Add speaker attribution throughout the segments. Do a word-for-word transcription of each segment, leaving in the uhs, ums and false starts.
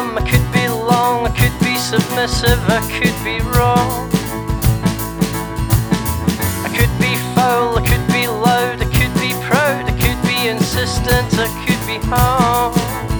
Speaker 1: dumb, I could be long, I could be submissive, I could be wrong. I could be foul, I could be loud, I could be proud, I could be insistent, I could be home.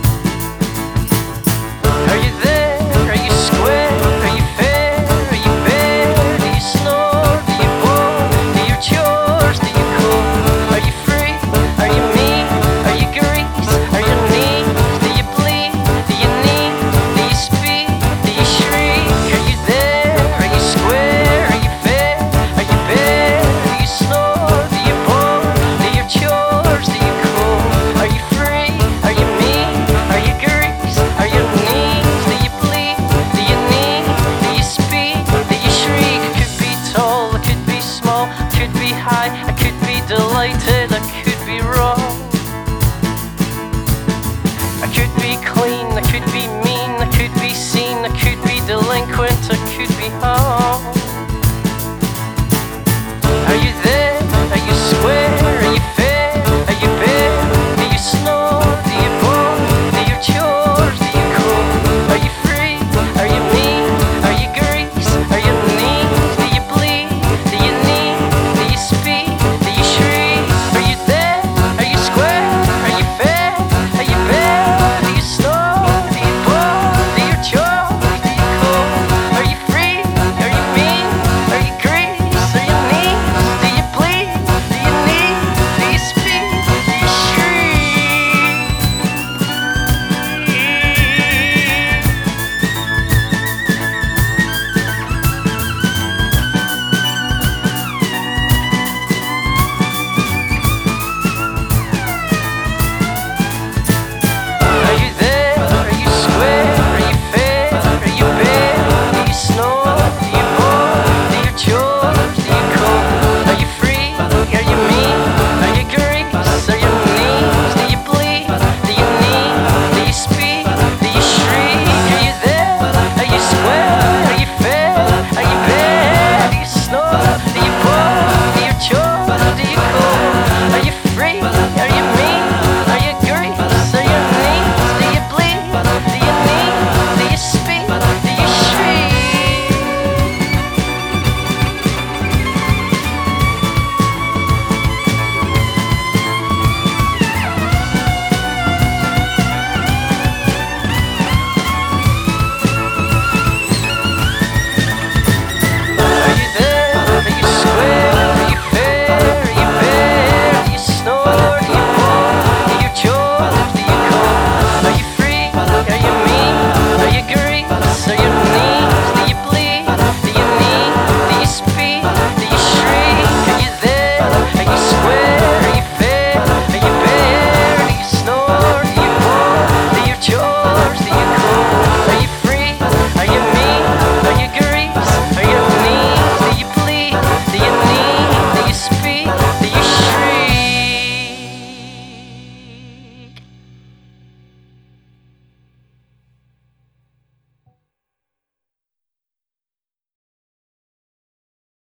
Speaker 1: Are you there? Are you square? Are you fair? Are you bare? Do you snore? Do you bore? Do you chores? Do you cook? Are you free? Are you mean? Are you grease? Are you neat? Do you bleed? Do you need? Do you speak? Do you shriek? Are you there? Are you square? Are you fair? Are you bare? Do you snore? Do you bore? Do you chores? Do you cook? Are you free? Are you mean? Are you grease? Are you neat? Do you bleed? Do you need? Do you speak? Do you shriek? I could be tall, I could be small, I could be high, I could be delighted,